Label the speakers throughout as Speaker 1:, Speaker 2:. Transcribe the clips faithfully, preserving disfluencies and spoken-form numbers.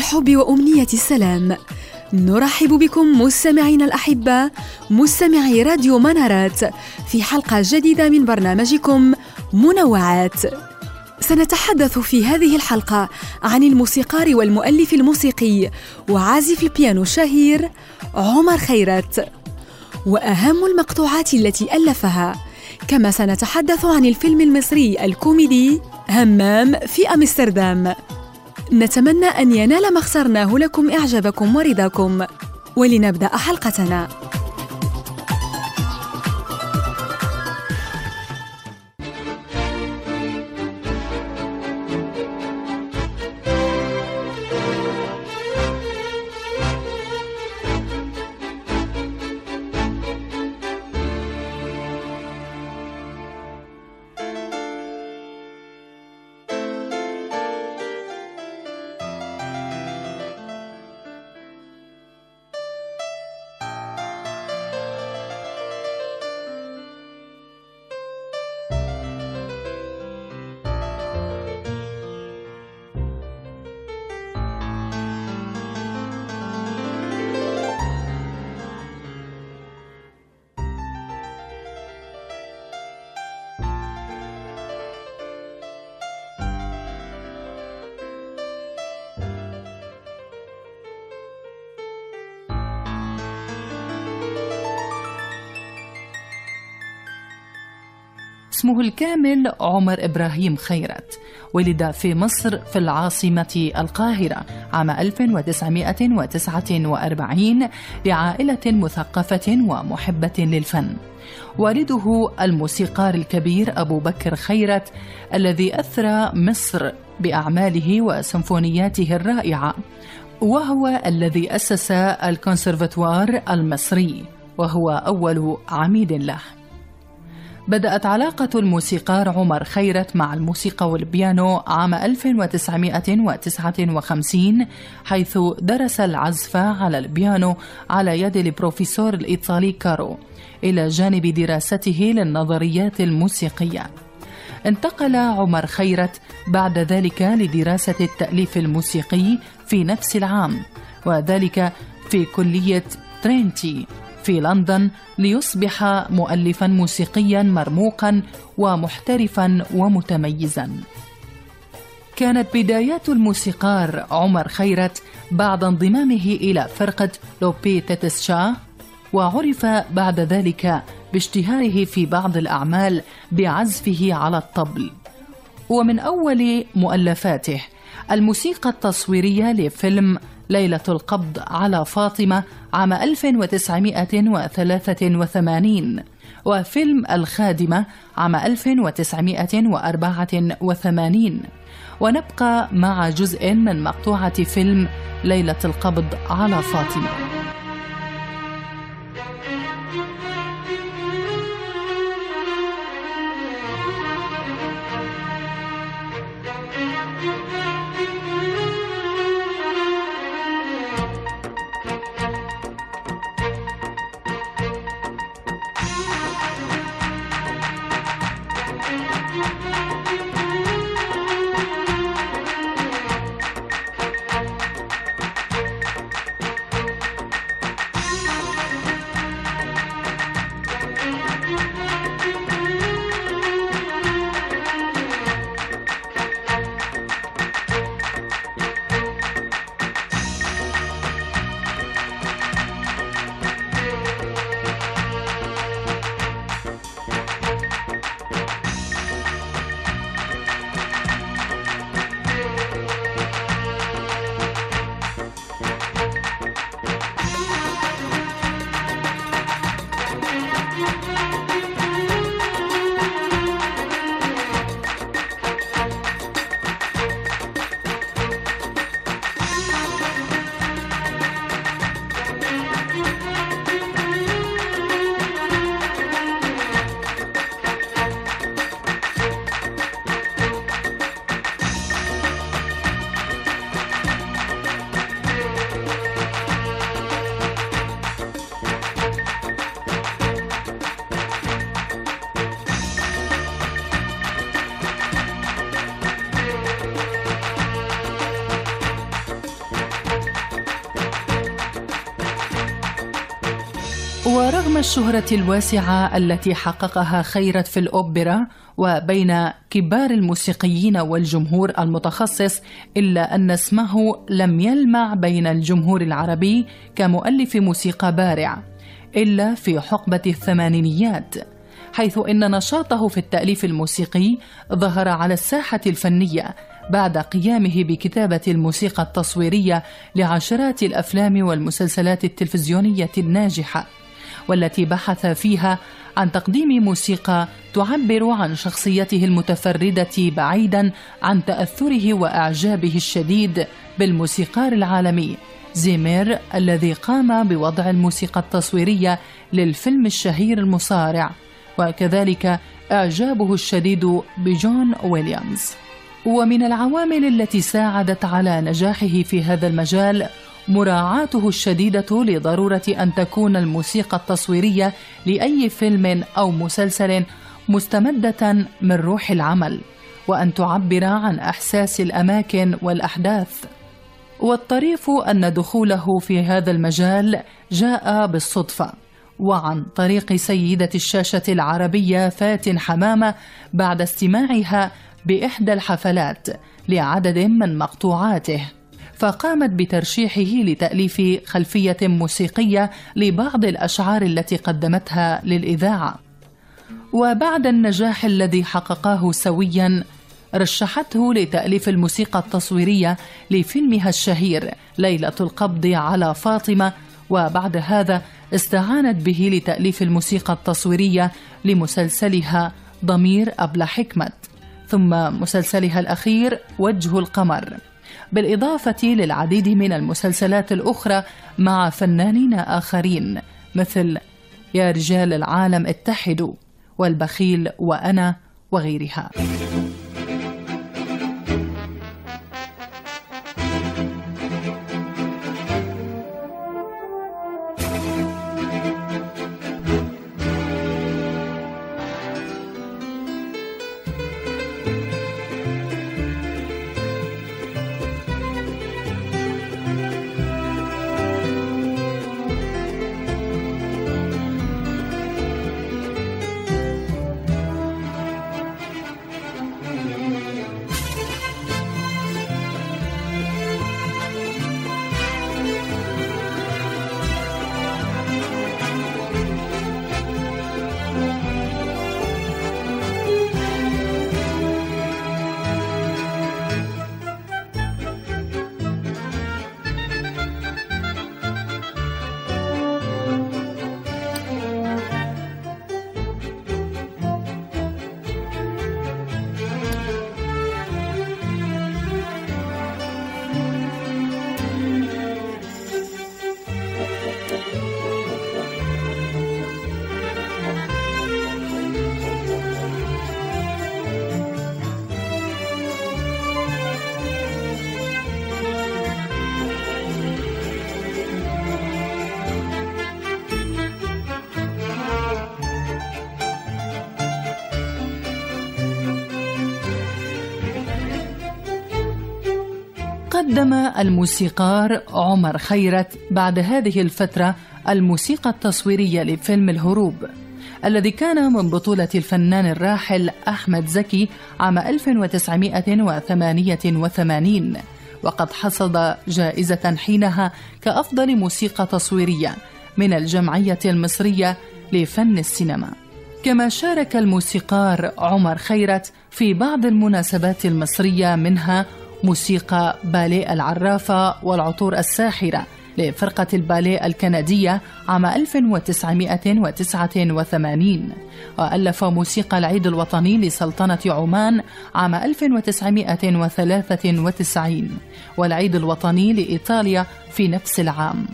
Speaker 1: الحب وأمنية السلام. نرحب بكم مستمعينا الأحباء، مستمعي راديو منارات، في حلقة جديدة من برنامجكم منوعات. سنتحدث في هذه الحلقة عن الموسيقار والمؤلف الموسيقي وعازف البيانو الشهير عمر خيرت، وأهم المقطوعات التي ألفها. كما سنتحدث عن الفيلم المصري الكوميدي همام في أمستردام. نتمنى أن ينال ما اخترناه لكم إعجابكم ورضاكم، ولنبدأ حلقتنا.
Speaker 2: اسمه الكامل عمر إبراهيم خيرت. ولد في مصر في العاصمة القاهرة عام ألف وتسعمائة وتسعة وأربعين لعائلة مثقفة ومحبة للفن. والده الموسيقار الكبير أبو بكر خيرت الذي أثرى مصر بأعماله وسيمفونياته الرائعة، وهو الذي أسس الكونسرفاتوار المصري، وهو أول عميد له. بدأت علاقة الموسيقار عمر خيرت مع الموسيقى والبيانو عام ألف وتسعمائة وتسعة وخمسين، حيث درس العزف على البيانو على يد البروفيسور الإيطالي كارو، إلى جانب دراسته للنظريات الموسيقية. انتقل عمر خيرت بعد ذلك لدراسة التأليف الموسيقي في نفس العام، وذلك في كلية ترينتي في لندن، ليصبح مؤلفاً موسيقياً مرموقاً ومحترفاً ومتميزاً. كانت بدايات الموسيقار عمر خيرت بعد انضمامه إلى فرقة لوبي تيتسشا، وعرف بعد ذلك باشتهاره في بعض الأعمال بعزفه على الطبل. ومن أول مؤلفاته الموسيقى التصويرية لفيلم ليلة القبض على فاطمة عام ألف وتسعمائة وثلاثة وثمانين، وفيلم الخادمة عام ألف وتسعمائة وأربعة وثمانين. ونبقى مع جزء من مقطوعة فيلم ليلة القبض على فاطمة. ورغم الشهرة الواسعة التي حققها خيرت في الأوبرا وبين كبار الموسيقيين والجمهور المتخصص، إلا أن اسمه لم يلمع بين الجمهور العربي كمؤلف موسيقى بارع إلا في حقبة الثمانينيات، حيث إن نشاطه في التأليف الموسيقي ظهر على الساحة الفنية بعد قيامه بكتابة الموسيقى التصويرية لعشرات الأفلام والمسلسلات التلفزيونية الناجحة، والتي بحث فيها عن تقديم موسيقى تعبر عن شخصيته المتفردة بعيدا عن تأثره وإعجابه الشديد بالموسيقار العالمي زيمير الذي قام بوضع الموسيقى التصويرية للفيلم الشهير المصارع، وكذلك إعجابه الشديد بجون ويليامز. ومن العوامل التي ساعدت على نجاحه في هذا المجال مراعاته الشديدة لضرورة أن تكون الموسيقى التصويرية لأي فيلم أو مسلسل مستمدة من روح العمل، وأن تعبر عن إحساس الأماكن والأحداث. والطريف أن دخوله في هذا المجال جاء بالصدفة وعن طريق سيدة الشاشة العربية فاتن حمامة بعد استماعها بإحدى الحفلات لعدد من مقطوعاته، فقامت بترشيحه لتأليف خلفية موسيقية لبعض الأشعار التي قدمتها للإذاعة. وبعد النجاح الذي حققاه سويا رشحته لتأليف الموسيقى التصويرية لفيلمها الشهير ليلة القبض على فاطمة، وبعد هذا استعانت به لتأليف الموسيقى التصويرية لمسلسلها ضمير أبلة حكمت، ثم مسلسلها الأخير وجه القمر، بالإضافة للعديد من المسلسلات الأخرى مع فنانين آخرين مثل يا رجال العالم اتحدوا والبخيل وأنا وغيرها. قدم الموسيقار عمر خيرت بعد هذه الفترة الموسيقى التصويرية لفيلم الهروب، الذي كان من بطولة الفنان الراحل أحمد زكي عام ألف وتسعمائة وثمانية وثمانين، وقد حصد جائزة حينها كأفضل موسيقى تصويرية من الجمعية المصرية لفن السينما. كما شارك الموسيقار عمر خيرت في بعض المناسبات المصرية، منها موسيقى باليه العرافة والعطور الساحرة لفرقة الباليه الكندية عام ألف وتسعمائة وتسعة وثمانين، وألف موسيقى العيد الوطني لسلطنة عمان عام ألف وتسعمائة وثلاثة وتسعين، والعيد الوطني لإيطاليا في نفس العام.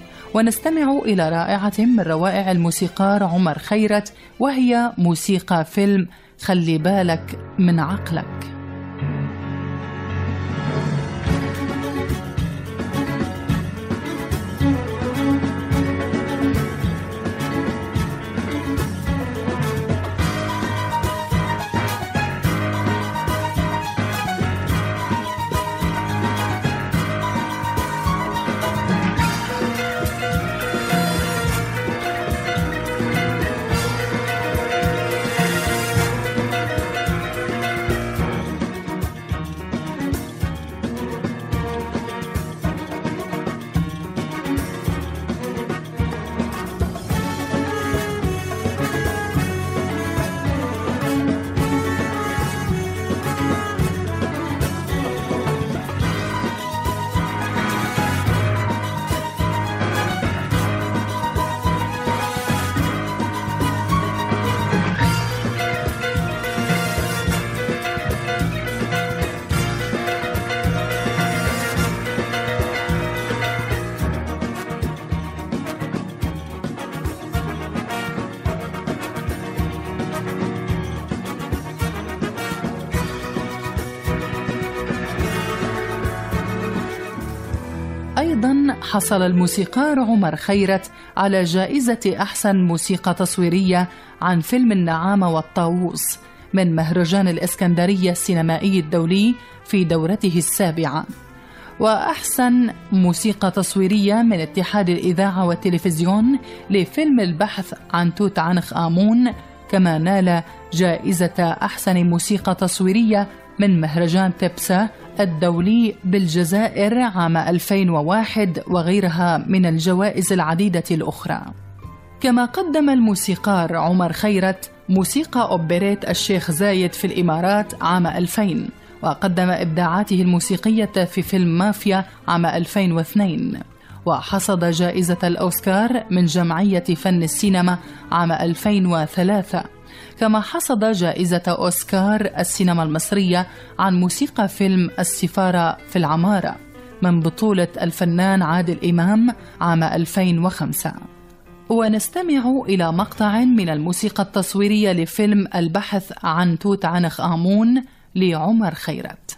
Speaker 2: ونستمع إلى رائعة من روائع الموسيقار عمر خيرت، وهي موسيقى فيلم خلي بالك من عقلك. حصل الموسيقار عمر خيرت على جائزة أحسن موسيقى تصويرية عن فيلم النعامة والطاووس من مهرجان الإسكندرية السينمائي الدولي في دورته السابعة، وأحسن موسيقى تصويرية من اتحاد الإذاعة والتلفزيون لفيلم البحث عن توت عنخ آمون، كما نال جائزة أحسن موسيقى تصويرية من مهرجان تبسا الدولي بالجزائر عام ألفين وواحد وغيرها من الجوائز العديدة الأخرى. كما قدم الموسيقار عمر خيرت موسيقى أوبريت الشيخ زايد في الإمارات عام ألفين، وقدم إبداعاته الموسيقية في فيلم مافيا عام ألفين واثنين، وحصد جائزة الأوسكار من جمعية فن السينما عام ألفين وثلاثة، كما حصد جائزة أوسكار السينما المصرية عن موسيقى فيلم السفارة في العمارة من بطولة الفنان عادل إمام عام ألفين وخمسة. ونستمع إلى مقطع من الموسيقى التصويرية لفيلم البحث عن توت عنخ آمون لعمر خيرت.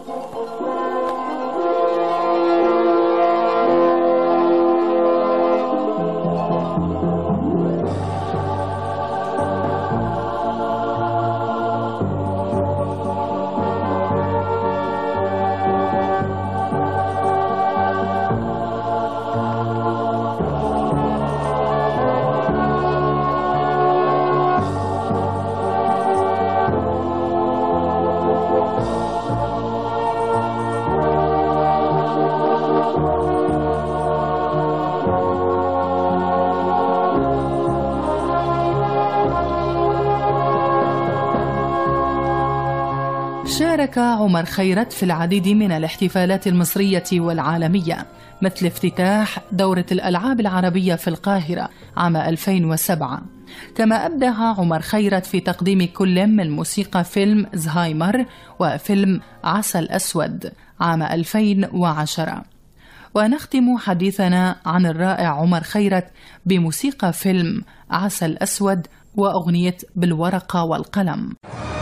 Speaker 2: شارك عمر خيرت في العديد من الاحتفالات المصرية والعالمية، مثل افتتاح دورة الألعاب العربية في القاهرة عام ألفين وسبعة. كما أبدع عمر خيرت في تقديم كل من موسيقى فيلم زهايمر وفيلم عسل أسود عام ألفين وعشرة. ونختم حديثنا عن الرائع عمر خيرت بموسيقى فيلم عسل أسود وأغنية بالورقة والقلم.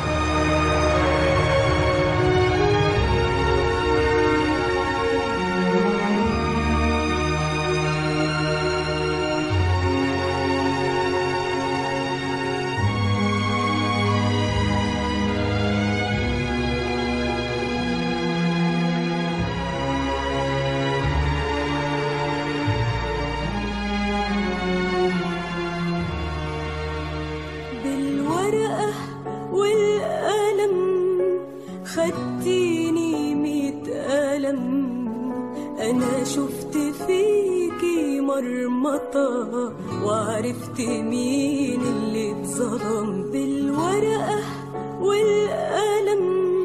Speaker 3: خدتيني ميت ألم، أنا شفت فيكي مرمطة وعرفت مين اللي اتظلم. بالورقة والقلم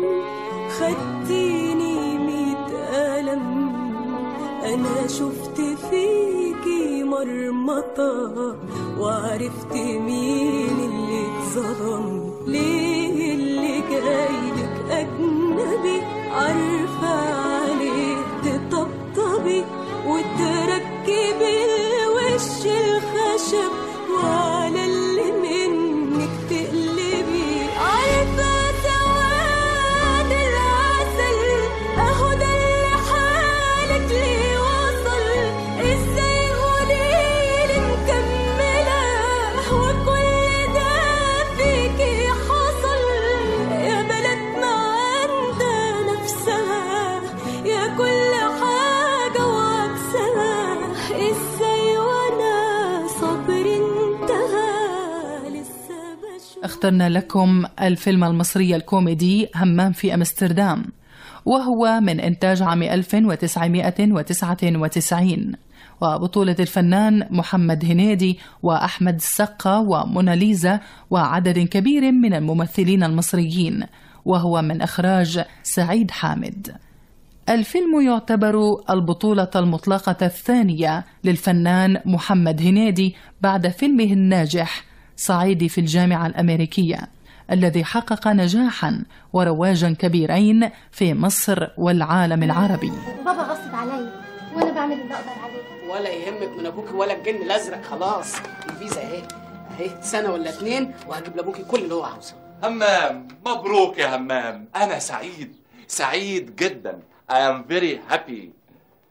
Speaker 3: خدتيني ميت ألم، أنا شفت فيكي مرمطة وعرفت مين اللي اتظلم. ليه اللي جايلك أجنبي عارفة عليه تطبطبي وتركبي الوش الخشب وعلى اللي منك تقلبي. عارفة سواد العسل أهو ده اللي حالك ليه وصل. إزاي قوليلي مكملة وكل ده فيكي حصل. يا بلد ما عندها نفسها يا كل حاجة وعكسها. إزاي وانا صبر انتهى لسه بشوف.
Speaker 2: اخترنا لكم الفيلم المصري الكوميدي همام في أمستردام، وهو من إنتاج عام ألف وتسعمائة وتسعة وتسعين، وبطولة الفنان محمد هنيدي وأحمد السقا وموناليزا وعدد كبير من الممثلين المصريين، وهو من إخراج سعيد حامد. الفيلم يعتبر البطولة المطلقة الثانية للفنان محمد هنيدي بعد فيلمه الناجح صعيدي في الجامعة الأمريكية، الذي حقق نجاحا ورواجا كبيرين في مصر والعالم العربي.
Speaker 4: بابا غصب علي وانا بعمل اللي اقدر عليه.
Speaker 5: ولا يهمك من ابوكي ولا الجن الازرق. خلاص الفيزا اهي اهي سنه ولا اتنين وهجيب لابوكي كل اللي هو عاوزه.
Speaker 6: همام مبروك يا همام، انا سعيد سعيد جدا. I am very happy.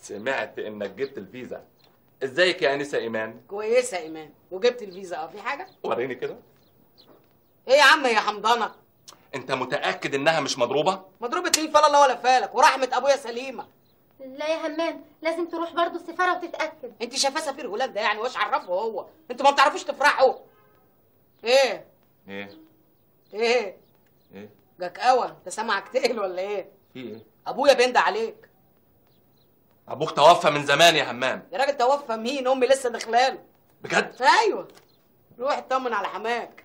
Speaker 6: سمعت انك جبت الفيزا. ازيك يا انسه ايمان؟
Speaker 5: كويسه يا ايمان، وجبت الفيزا. اه في حاجه؟
Speaker 6: وريني كده.
Speaker 5: ايه يا عم يا حمضانه؟
Speaker 6: انت متاكد انها مش مضروبه؟
Speaker 5: مضروبه ايه؟ فلا الله ولا فالك، ورحمه ابويا سليمه.
Speaker 4: لا يا همام، لازم تروح برضو السفاره وتتاكد.
Speaker 5: انت شايفاه سفير هولندا يعني، واش عرفه هو؟ انتوا ما بتعرفوش تفرحوا. ايه
Speaker 6: ايه
Speaker 5: ايه
Speaker 6: ايه
Speaker 5: جاك قوى، انت سامعك تقل ولا ايه؟
Speaker 6: في ايه؟
Speaker 5: ابويا بيندى عليك.
Speaker 6: ابوك توفى من زمان يا همام.
Speaker 5: يا راجل توفى مين؟ امي لسه داخلاله.
Speaker 6: بجد؟
Speaker 5: ايوه، روح اطمن على حماك.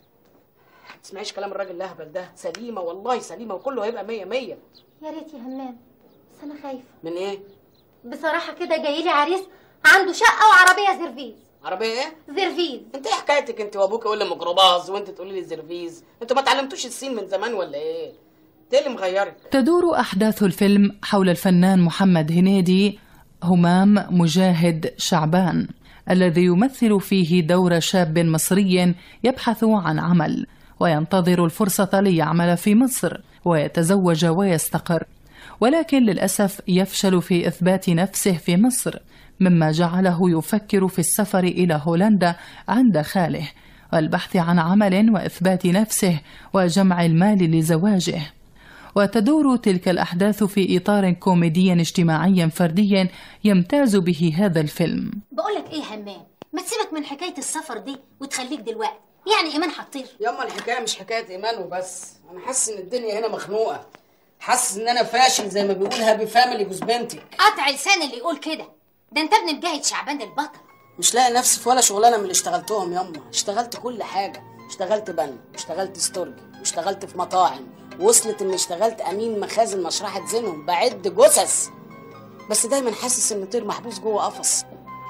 Speaker 5: ما تسمعيش كلام الراجل الاهبل ده، سليمه والله سليمه، وكله هيبقى مية مية.
Speaker 4: يا ريت يا همام، بس انا خايفه.
Speaker 5: من ايه؟
Speaker 4: بصراحه كده جاي لي عريس عنده شقه وعربيه زرفيز.
Speaker 5: عربيه ايه؟
Speaker 4: زرفيز.
Speaker 5: انت ايه حكايتك انت وابوك يقول لي ميكروباص وانت تقولي لي زرفيز؟ انتوا ما اتعلمتوش الصين من زمان ولا ايه؟ انت ايه اللي مغيرك؟
Speaker 2: تدور أحداث الفيلم حول الفنان محمد هنيدي همام مجاهد شعبان، الذي يمثل فيه دور شاب مصري يبحث عن عمل وينتظر الفرصة ليعمل في مصر ويتزوج ويستقر، ولكن للأسف يفشل في إثبات نفسه في مصر، مما جعله يفكر في السفر إلى هولندا عند خاله والبحث عن عمل وإثبات نفسه وجمع المال لزواجه. وتدور تلك الأحداث في إطار كوميدي اجتماعي فردي يمتاز به هذا الفيلم.
Speaker 7: بقولك إيه همام، ما تسيبك من حكاية السفر دي وتخليك دلوقتي، يعني إيمان هتطير.
Speaker 5: ياما الحكاية مش حكاية إيمان وبس، أنا حاسس إن الدنيا هنا مخنوقة، حاسس إن أنا فاشل زي ما بيقول هابي فاميلي جوز بنتك.
Speaker 7: قطع لسان اللي يقول كده، ده أنت ابن مجاهد شعبان البطل.
Speaker 5: مش لاقي نفسي في ولا شغلانة من اللي اشتغلتهم ياما، اشتغلت كل حاجة، اشتغلت بني، اشتغلت استورجي، واشتغلت في مطاعم، وصلت إني اشتغلت أمين مخازن مشرحة زينهم بعد جثث، بس دايما حاسس إن طير محبوس جوه قفص.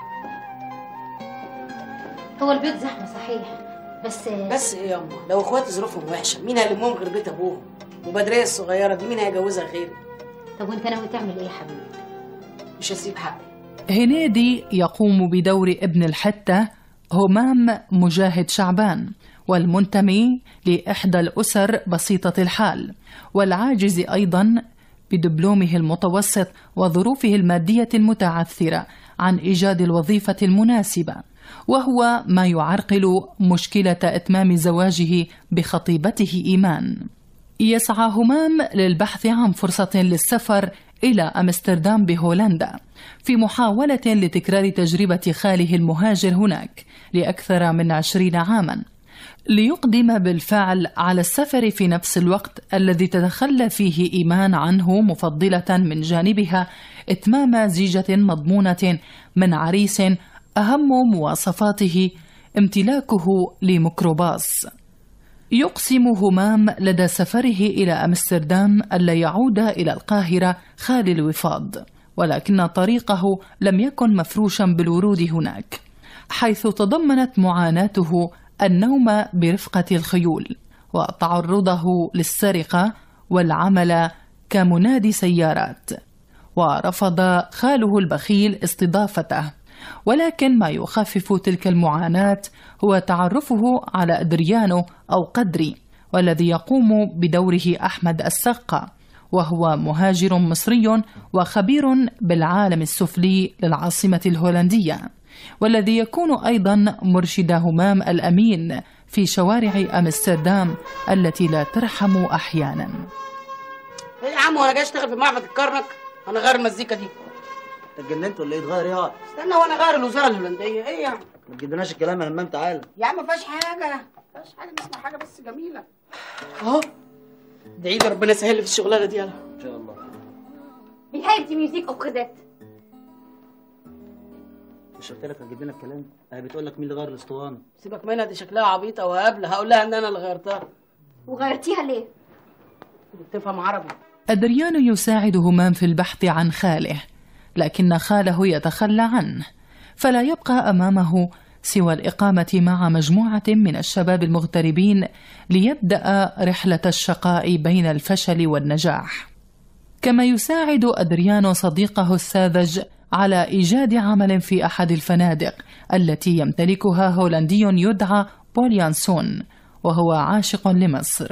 Speaker 4: هو البيت زحمة صحيح، بس
Speaker 5: بس ايه ياما، لو اخواتي ظروفهم وحشه مين هيلمهم غير بيت ابوهم؟ وبدريه الصغيره دي مين هيجوزها غيري؟
Speaker 4: طب وانت ناوي تعمل ايه يا حبيبي؟
Speaker 5: مش هسيب حقي.
Speaker 2: هنيدي يقوم بدور ابن الحتة همام مجاهد شعبان، والمنتمي لإحدى الأسر بسيطة الحال، والعاجز أيضا بدبلومه المتوسط وظروفه المادية المتعثرة عن إيجاد الوظيفة المناسبة، وهو ما يعرقل مشكلة إتمام زواجه بخطيبته إيمان. يسعى همام للبحث عن فرصة للسفر إلى أمستردام بهولندا في محاولة لتكرار تجربة خاله المهاجر هناك لأكثر من عشرين عاما، ليقدم بالفعل على السفر في نفس الوقت الذي تتخلى فيه إيمان عنه، مفضلة من جانبها إتمام زيجة مضمونة من عريس أهم مواصفاته امتلاكه لميكروباص. يقسم همام لدى سفره إلى أمستردام ألا يعود إلى القاهرة خالي الوفاض، ولكن طريقه لم يكن مفروشا بالورود هناك، حيث تضمنت معاناته النوم برفقة الخيول وتعرضه للسرقة والعمل كمنادي سيارات. ورفض خاله البخيل استضافته، ولكن ما يخفف تلك المعاناة هو تعرفه على أدريانو أو قدري، والذي يقوم بدوره أحمد السقا، وهو مهاجر مصري وخبير بالعالم السفلي للعاصمة الهولندية، والذي يكون أيضا مرشد همام الأمين في شوارع أمستردام التي لا ترحم أحيانا.
Speaker 5: ايه يا عم، وانا جاي اشتغل في معبد الكرنك؟ انا غير المزيكا دي.
Speaker 8: اتجننت ولا ايه؟ اتغير ايه يا
Speaker 5: استنى وانا غير الوزاره الهولنديه. ايه يعني؟
Speaker 8: ما تجيبلناش الكلام يا همام، تعالى
Speaker 5: يا عم ما فيهاش حاجه، ما فيهاش حاجه، نسمع حاجه بس جميله اهو. ادعي لي ربنا يسهل لي في الشغلانه دي. يلا
Speaker 8: ان شاء الله.
Speaker 4: بيهايب دي ميوزيك اوكادات.
Speaker 8: مش قلت لك هتجيب لنا الكلام؟ هي بتقول لك مين اللي غير الاسطوانه؟
Speaker 5: سيبك منها، دي شكلها عبيطه وهبله، هقول لها ان انا اللي غيرتها.
Speaker 4: وغيرتيها ليه؟
Speaker 5: بتفهم عربي.
Speaker 2: أدريانو يساعد همام في البحث عن خاله، لكن خاله يتخلى عنه، فلا يبقى أمامه سوى الإقامة مع مجموعة من الشباب المغتربين ليبدأ رحلة الشقاء بين الفشل والنجاح. كما يساعد أدريانو صديقه الساذج على إيجاد عمل في أحد الفنادق التي يمتلكها هولندي يدعى بول يانسون، وهو عاشق لمصر.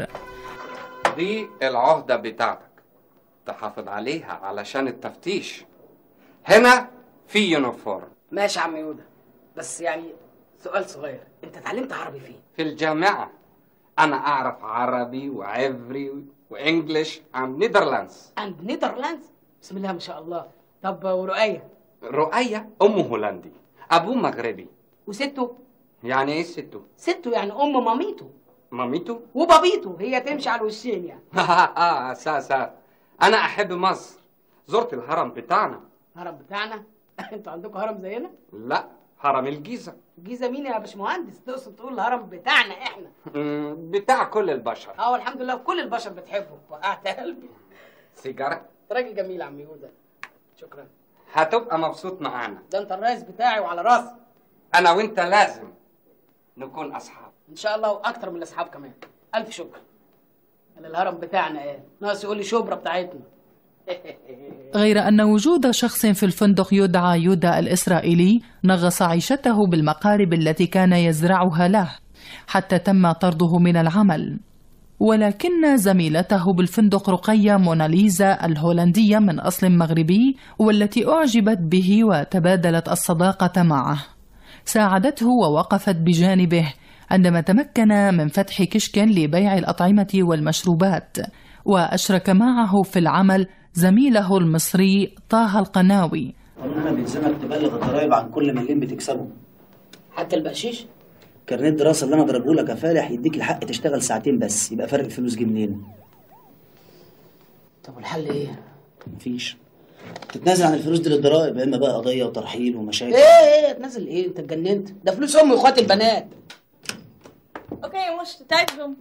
Speaker 9: دي العهدة بتاعتك، تحافظ عليها علشان التفتيش. هنا في يونيفورم.
Speaker 5: ماشي يا عم يودا، بس يعني سؤال صغير، انت اتعلمت عربي فين؟
Speaker 9: في الجامعة. أنا أعرف عربي وعبري وإنجليش عن نيدرلاندز.
Speaker 5: عند نيدرلاندز؟ بسم الله ما شاء الله. طب ورؤية؟
Speaker 9: رؤية أمه هولندي، أبوه مغربي.
Speaker 5: وسته؟
Speaker 9: يعني إيه سته؟
Speaker 5: سته يعني أم ماميته.
Speaker 9: ماميته؟
Speaker 5: وبابيته، هي تمشي على الوشين يعني.
Speaker 9: آه سا سا أنا أحب مصر، زرت الهرم بتاعنا.
Speaker 5: الهرم بتاعنا؟ أنتوا عندكم هرم زينا؟
Speaker 9: لا، هرم الجيزة.
Speaker 5: الجيزة مين يا باشمهندس؟ تقصد تقول الهرم بتاعنا إحنا؟
Speaker 9: بتاع كل البشر.
Speaker 5: أه والحمد لله كل البشر بتحبه، وقعت قلبي.
Speaker 9: سيجارة؟
Speaker 5: أنت راجل جميل يا عم يودا، شكرا.
Speaker 9: هتبقى مبسوط معانا.
Speaker 5: ده أنت الرئيس بتاعي وعلى راسي.
Speaker 9: أنا وأنت لازم نكون أصحاب.
Speaker 5: إن شاء الله، وأكتر من الأصحاب كمان. ألف شكر. أنا الهرم بتاعنا إيه؟ ناقص يقول لي شبرا بتاعتنا.
Speaker 2: غير أن وجود شخص في الفندق يدعى يودا الإسرائيلي نغص عيشته بالمقارب التي كان يزرعها له، حتى تم طرده من العمل. ولكن زميلته بالفندق رقية موناليزا الهولندية من أصل مغربي، والتي أعجبت به وتبادلت الصداقة معه، ساعدته ووقفت بجانبه عندما تمكن من فتح كشك لبيع الأطعمة والمشروبات. وأشرك معه في العمل زميله المصري طه القناوي.
Speaker 8: أنا بيلزمك تبلغ الضرايب عن كل مليم بتكسبه،
Speaker 5: حتى البقشيش.
Speaker 8: كارنيه الدراسة اللي أنا ضربه لك يا فالح يديك الحق تشتغل ساعتين بس، يبقى فرق الفلوس جه منين؟
Speaker 5: طب والحل إيه؟
Speaker 8: مفيش، تتنازل عن الفلوس دي للضرايب، يا إما بقى قضية وترحيل ومشاكل.
Speaker 5: إيه إيه تنازل إيه؟ أنت اتجننت؟ ده فلوس أمي وإخواتي البنات.
Speaker 10: أوكي مش تتعبهم.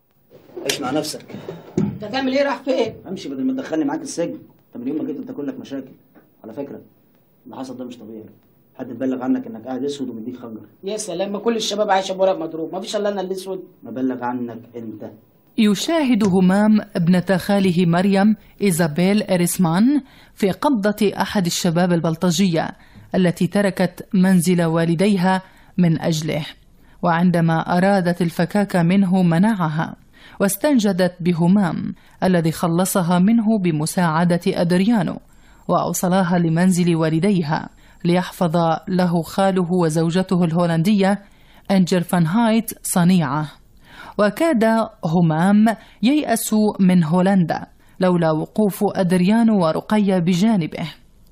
Speaker 8: عيش مع نفسك.
Speaker 5: أنت هتعمل إيه؟ رايح فين؟
Speaker 8: امشي بدل ما تدخلني معاك السجن. طب من يوم ما جيت بتاكل لك مشاكل. على فكرة اللي حصل ده مش طبيعي، حد بلغ عنك انك قاعد اسود ومديك خنجر.
Speaker 5: يا سلام، ما كل الشباب عايشه بورق مضروب، ما فيش الا انا اللي اسود.
Speaker 8: ما بلغ عنك انت.
Speaker 2: يشاهد همام ابنة خاله مريم إيزابيل إريسمان في قبضة أحد الشباب البلطجية التي تركت منزل والديها من أجله، وعندما أرادت الفكاك منه منعها، واستنجدت بهمام الذي خلصها منه بمساعدة أدريانو، وأوصلها لمنزل والديها ليحفظ له خاله وزوجته الهولندية أنجر فان هايت صنيعه. وكاد همام ييأس من هولندا لولا وقوف أدريانو ورقية بجانبه،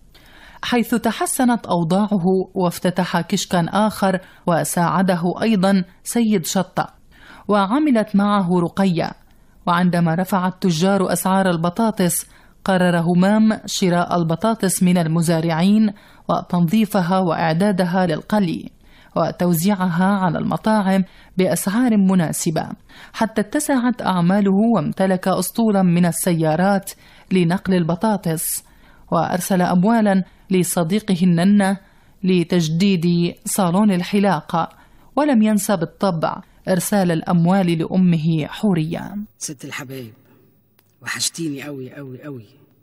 Speaker 2: حيث تحسنت أوضاعه وافتتح كشكا آخر وساعده أيضا سيد شطة، وعملت معه رقية. وعندما رفع التجار أسعار البطاطس قرر همام شراء البطاطس من المزارعين وتنظيفها وإعدادها للقلي وتوزيعها على المطاعم بأسعار مناسبة، حتى اتسعت أعماله وامتلك أسطولا من السيارات لنقل البطاطس، وأرسل أموالا لصديقه الننة لتجديد صالون الحلاقة، ولم ينسى بالطبع إرسال الأموال لأمه حورية.
Speaker 5: ست الحبايب، وحشتيني قوي قوي قوي.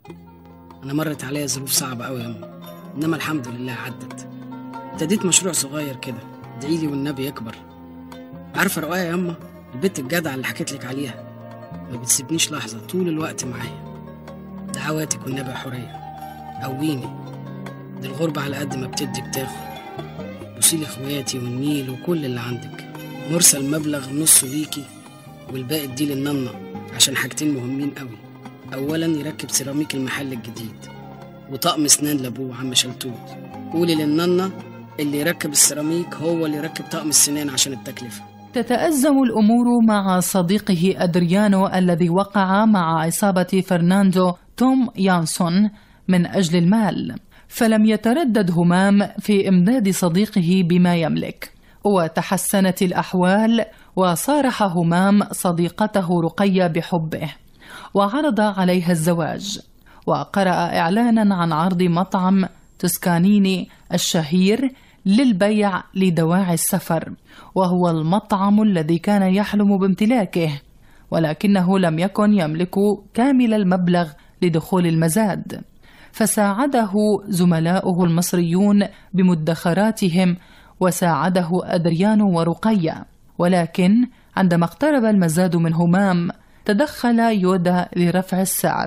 Speaker 5: أنا مرت عليا ظروف صعبة قوي يا أمي، إنما الحمد لله عدت. ابتديت مشروع صغير كده، ادعيلي والنبي يكبر. عارفة رؤية يا أما، البت الجدعة اللي حكيت لك عليها ما بتسيبنيش لحظة، طول الوقت معايا. دعواتك والنبي يا حورية، قويني. دي الغربة على قد ما بتدي بتاخد. بوصيلي اخواتي والنيل وكل اللي عندك. مرسل مبلغ نصه ليكي والباقي اديه للننة عشان حاجتين مهمين قوي. اولا يركب سيراميك المحل الجديد، وطقم اسنان لابوه عم شلتوت. قولي للننة اللي يركب السيراميك هو اللي يركب طقم السنان عشان التكلفة.
Speaker 2: تتأزم الأمور مع صديقه أدريانو الذي وقع مع عصابة فرناندو توم يانسون من أجل المال، فلم يتردد همام في إمداد صديقه بما يملك، وتحسنت الأحوال وصارح همام صديقته رقية بحبه وعرض عليها الزواج، وقرأ إعلانا عن عرض مطعم توسكانيني الشهير للبيع لدواعي السفر، وهو المطعم الذي كان يحلم بامتلاكه، ولكنه لم يكن يملك كامل المبلغ لدخول المزاد، فساعده زملاؤه المصريون بمدخراتهم، وساعده أدريانو ورقية. ولكن عندما اقترب المزاد من همام تدخل يودا لرفع السعر،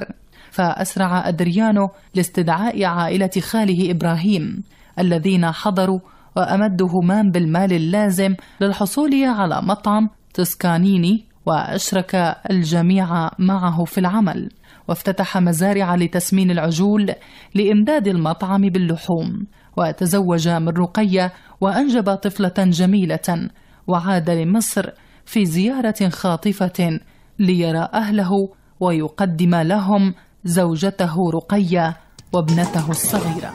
Speaker 2: فأسرع أدريانو لاستدعاء عائلة خاله إبراهيم الذين حضروا وأمدوا همام بالمال اللازم للحصول على مطعم توسكانيني، وأشرك الجميع معه في العمل، وافتتح مزارع لتسمين العجول لإمداد المطعم باللحوم، وتزوج من رقية وأنجب طفلة جميلة، وعاد لمصر في زيارة خاطفة ليرى أهله ويقدم لهم زوجته رقية وابنته الصغيرة.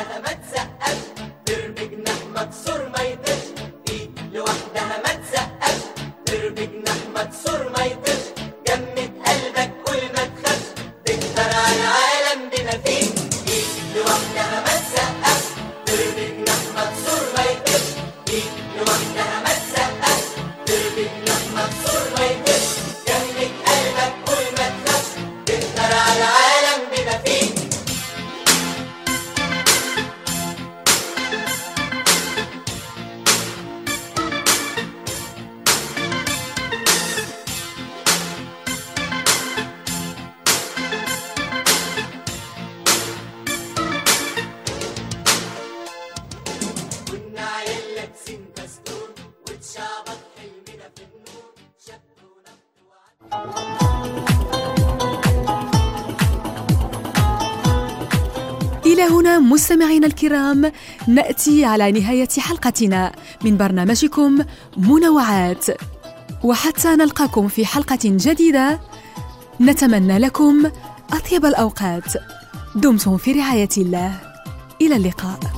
Speaker 1: إلى هنا مستمعينا الكرام نأتي على نهاية حلقتنا من برنامجكم منوعات، وحتى نلقاكم في حلقة جديدة نتمنى لكم أطيب الأوقات. دمتم في رعاية الله، إلى اللقاء.